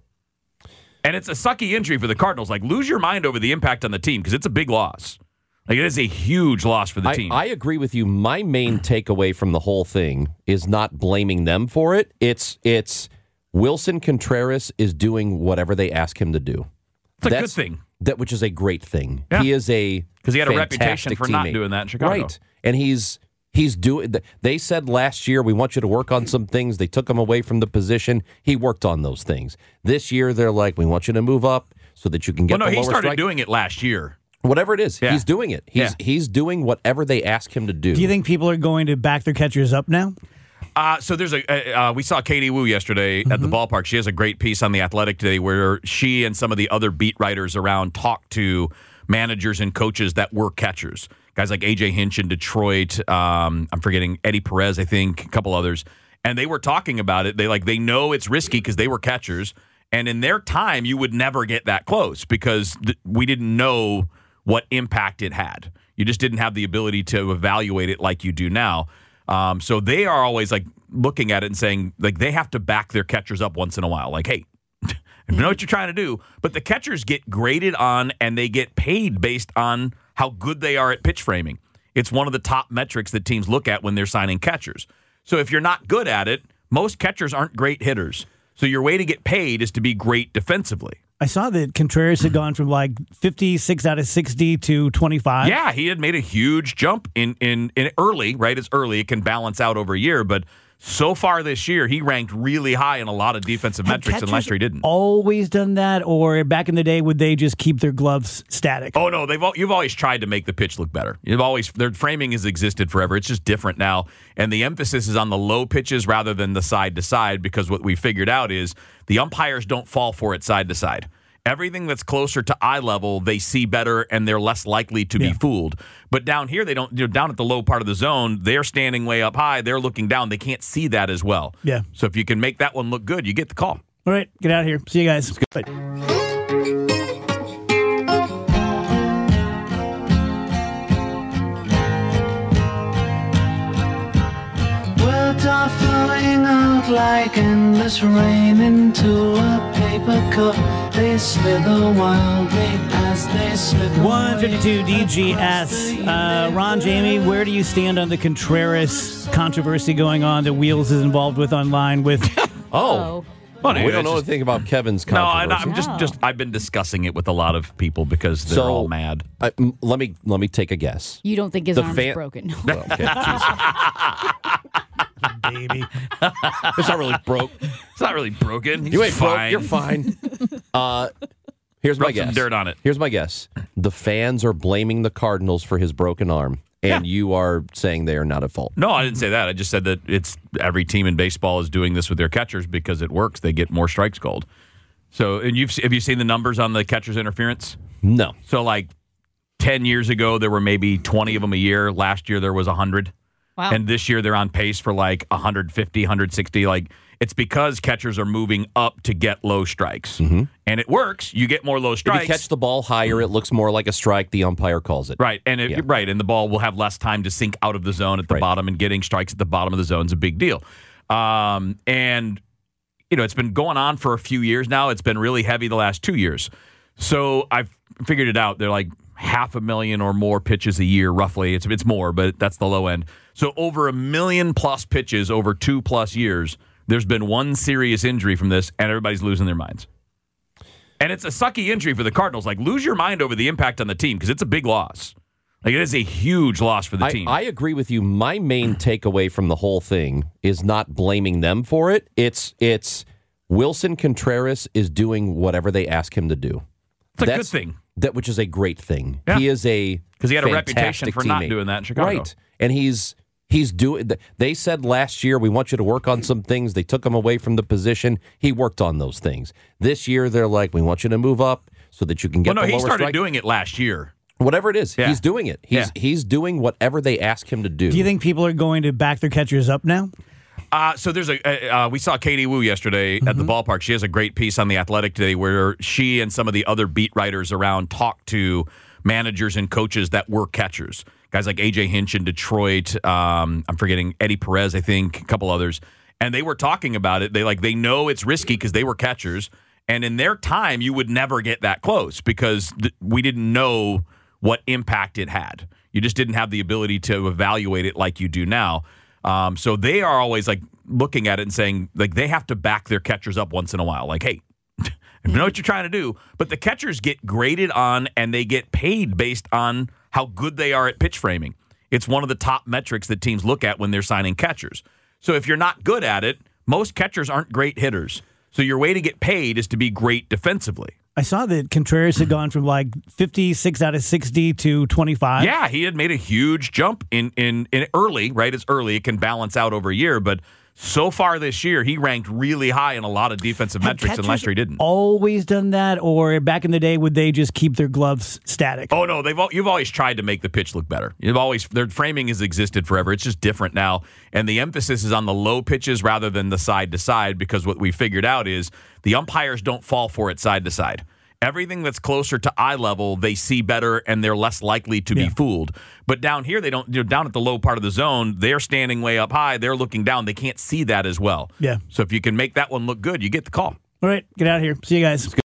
And it's a sucky injury for the Cardinals. Like, lose your mind over the impact on the team because it's a big loss. Like, it is a huge loss for the I, team. I agree with you. My main takeaway from the whole thing is not blaming them for it. It's it's Wilson Contreras is doing whatever they ask him to do. It's a That's, good thing. That which is a great thing. Yeah. He is a because he had a reputation fantastic for not teammate. doing that in Chicago. Right, and he's. He's doing. They said last year we want you to work on some things. They took him away from the position. He worked on those things. This year they're like, we want you to move up so that you can get. Well, no, the he lower started strike. doing it last year. Whatever it is, Yeah. he's doing it. He's Yeah. he's doing whatever they ask him to do. Do you think people are going to back their catchers up now? Uh, so there's a uh, we saw Katie Wu yesterday at the ballpark. She has a great piece on The Athletic today where she and some of the other beat writers around talk to managers and coaches that were catchers. Guys like A J Hinch in Detroit. Um, I'm forgetting Eddie Perez, I think, a couple others. And they were talking about it. They like they know it's risky because they were catchers. And in their time, you would never get that close because th- we didn't know what impact it had. You just didn't have the ability to evaluate it like you do now. Um, so they are always like looking at it and saying like they have to back their catchers up once in a while. Like, hey, I know what you're trying to do, but the catchers get graded on and they get paid based on how good they are at pitch framing. It's one of the top metrics that teams look at when they're signing catchers. So if you're not good at it, most catchers aren't great hitters. So your way to get paid is to be great defensively. I saw that Contreras had gone from like fifty-six out of sixty to twenty-five. Yeah, he had made a huge jump in, in, in early, right? It's early. It can balance out over a year, but so far this year, he ranked really high in a lot of defensive Have metrics, and catchers last year he didn't. Always done that, or back in the day, would they just keep their gloves static? Oh no, they've al- you've always tried to make the pitch look better. You've always their framing has existed forever. It's just different now, and the emphasis is on the low pitches rather than the side to side because what we figured out is the umpires don't fall for it side to side. Everything that's closer to eye level, they see better and they're less likely to Yeah. be fooled. But down here, they don't. You're down at the low part of the zone. They're standing way up high. They're looking down. They can't see that as well. Yeah. So if you can make that one look good, you get the call. All right, get out of here. See you guys. Bye. Words are flowing out like endless rain into a paper cup. They slither wildly as they slip one fifty-two D G S. Uh, Ron, Jamie, where do you stand on the Contreras controversy going on that Wheels is involved with online with... oh. Well, we anyway, don't it's know just- anything about Kevin's No, I, controversy. I'm just, No. just I've been discussing it with a lot of people because they're So- all mad. I, m- let me let me take a guess. You don't think his The arm's fan- broken? Well, okay, jeez. baby. It's not really broke. It's not really broken. He's You ain't fine. broke. You're fine. Uh, here's my Rub some guess. dirt on it. Here's my guess. The fans are blaming the Cardinals for his broken arm, and Yeah. you are saying they are not at fault. No, I didn't say that. I just said that it's every team in baseball is doing this with their catchers because it works. They get more strikes called. So, and you've have you seen the numbers on the catcher's interference? No. So, like ten years ago, there were maybe twenty of them a year. Last year, there was one hundred. Wow. And this year, they're on pace for like one fifty, one sixty. Like, it's because catchers are moving up to get low strikes. And it works. You get more low If strikes. you catch the ball higher, it looks more like a strike. The umpire calls it. Right, and it, Yeah. right, and the ball will have less time to sink out of the zone at the Right. bottom, and getting strikes at the bottom of the zone is a big deal. Um, and you know, it's been going on for a few years now. It's been really heavy the last two years. So I've figured it out. They're like half a million or more pitches a year, roughly. It's it's more, but that's the low end. So over a million plus pitches over two plus years. There's been one serious injury from this, and everybody's losing their minds. And it's a sucky injury for the Cardinals. Like, lose your mind over the impact on the team because it's a big loss. Like, it is a huge loss for the I, team. I agree with you. My main takeaway from the whole thing is not blaming them for it. It's it's Wilson Contreras is doing whatever they ask him to do. it's a That's- good thing That which is a great thing. Yeah. He is a because he had a reputation fantastic for not teammate. doing that in Chicago. Right. And he's he's doing they said last year we want you to work on some things. They took him away from the position. He worked on those things. This year they're like, we want you to move up so that you can get Well, no, the he lower started strike. doing it last year. Whatever it is. Yeah. He's doing it. He's Yeah. he's doing whatever they ask him to do. Do you think people are going to back their catchers up now? Uh, so there's a uh, we saw Katie Wu yesterday at the ballpark. She has a great piece on The Athletic today where she and some of the other beat writers around talk to managers and coaches that were catchers. Guys like A J Hinch in Detroit. Um, I'm forgetting Eddie Perez, I think, a couple others. And they were talking about it. They like they know it's risky because they were catchers. And in their time, you would never get that close because th- we didn't know what impact it had. You just didn't have the ability to evaluate it like you do now. Um, so they are always like looking at it and saying like they have to back their catchers up once in a while. Like, hey, I know what you're trying to do, but the catchers get graded on and they get paid based on how good they are at pitch framing. It's one of the top metrics that teams look at when they're signing catchers. So if you're not good at it, most catchers aren't great hitters. So your way to get paid is to be great defensively. I saw that Contreras had gone from like fifty-six out of sixty to twenty-five. Yeah, he had made a huge jump in, in, in early, right? It's early. It can balance out over a year. But so far this year, he ranked really high in a lot of defensive Have metrics, and last year he didn't. Always done that? Or back in the day, would they just keep their gloves static? Oh, no. They've all, You've always tried to make the pitch look better. You've always Their framing has existed forever. It's just different now. And the emphasis is on the low pitches rather than the side to side because what we figured out is the umpires don't fall for it side to side. Everything that's closer to eye level, they see better and they're less likely to Yeah. be fooled. But down here, they don't. You're down at the low part of the zone. They're standing way up high. They're looking down. They can't see that as well. Yeah. So if you can make that one look good, you get the call. All right, get out of here. See you guys.